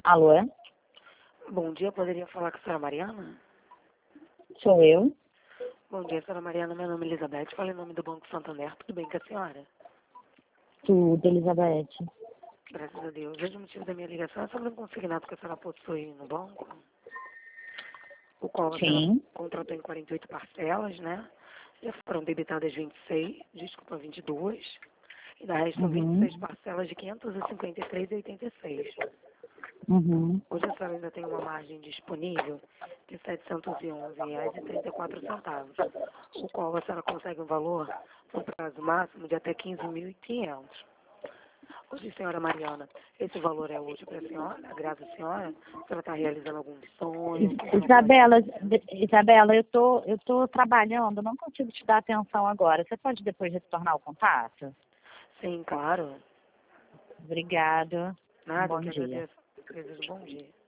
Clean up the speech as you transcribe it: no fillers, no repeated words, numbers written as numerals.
Alô? Bom dia, poderia falar com a senhora Mariana? Sou eu? Bom dia, senhora Mariana. Meu nome é Elizabeth. Falo em nome do Banco Santander. Tudo bem com a senhora? Tudo, Elizabeth. Graças a Deus. Hoje o motivo da minha ligação é sobre um consignado que a senhora possui no banco, o qual a senhora Sim. contratou em 48 parcelas, né? Já foram debitadas 22, e da restam Uhum. 26 parcelas de R$ 553,86. Uhum. Hoje a senhora ainda tem uma margem disponível de R$ 711,34, o qual a senhora consegue um valor no prazo máximo de até 15.500. Hoje, senhora Mariana, esse valor é útil para a senhora? Agrada a senhora? A senhora está realizando algum sonho? Tem algum Isabela, planejamento? Isabela, eu tô trabalhando, não consigo te dar atenção agora. Você pode depois retornar o contato? Sim, claro. Obrigada. Um Nada, eu bom que dia. agradeço. Desejo um bom dia.